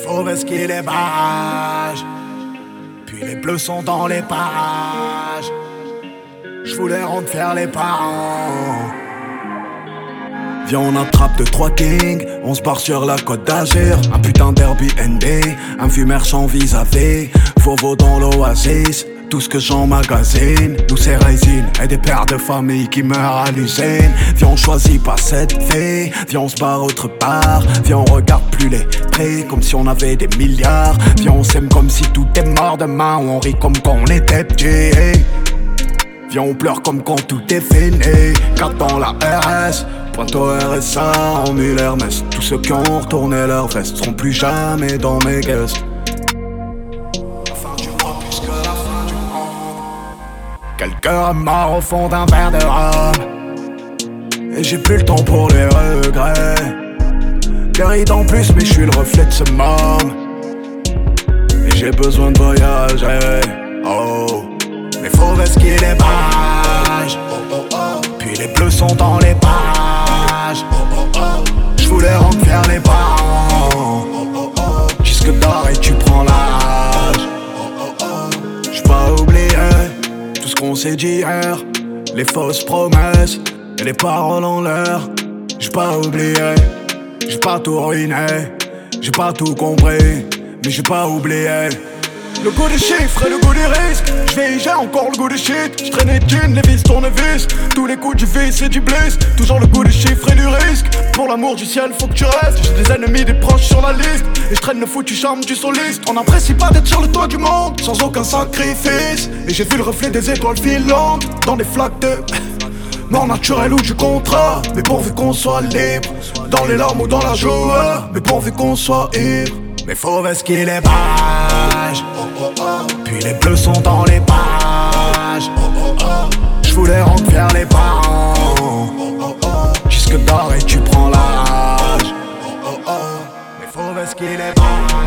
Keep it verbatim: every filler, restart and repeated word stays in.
fauves esquillent les barrages, puis les bleus sont dans les parages. Je voulais rendre fiers les parents. Viens on attrape deux trois kings, on se barre sur la côte d'Azur. Un putain d'Airbnb, un fumeur sans vis-à-vis. Fauveau dans l'oasis, tout ce que j'emmagasine. Nous c'est résine et des pères de famille qui meurent à l'usine. Viens on choisit pas cette vie, viens on se barre autre part. Viens on regarde plus les prix comme si on avait des milliards. Viens on s'aime comme si tout est mort demain, ou on rit comme quand on était petit. Viens on pleure comme quand tout est fini. Quatre dans la R S, pointe au R S A, en mille Hermès. Tous ceux qui ont retourné leur veste seront plus jamais dans mes caisses. La fin du mois plus que la fin du monde. Quelqu'un est mort au fond d'un verre de rhum, et j'ai plus le temps pour les regrets. Des rides en plus mais je suis le reflet de ce monde, et j'ai besoin de voyager. Oh, les fauves esquillent les barrages, puis les bleus sont dans les pages. Je voulais rendre fiers les parents, jusque d'or et tu prends l'âge. J'suis pas oublié tout ce qu'on s'est dit hier, les fausses promesses et les paroles en l'air. J'suis pas oublié, j'ai pas tout ruiné, j'ai pas tout compris, mais j'ai pas oublié. Le goût des chiffres et le goût des risques. J'vais, j'ai encore le goût des shit. J'traîne des thunes, les vis tournevis. Tous les coups du vice et du bliss. Toujours le goût des chiffres et du risque. Pour l'amour du ciel faut que tu restes. J'ai des ennemis, des proches sur la liste, et j'traîne le foutu charme du soliste. On n'apprécie pas d'être sur le toit du monde sans aucun sacrifice. Et j'ai vu le reflet des étoiles filantes dans des flaques de mort naturelle ou du contrat. Mais pourvu qu'on soit libre, dans les larmes ou dans la joie. Mais pourvu qu'on soit ivre. Mes fauves esquillent les barrages, puis les bleus sont dans les pages. Je voulais rendre fiers les parents, jusque d'or et tu prends l'âge. Mes fauves esquillent les barrages.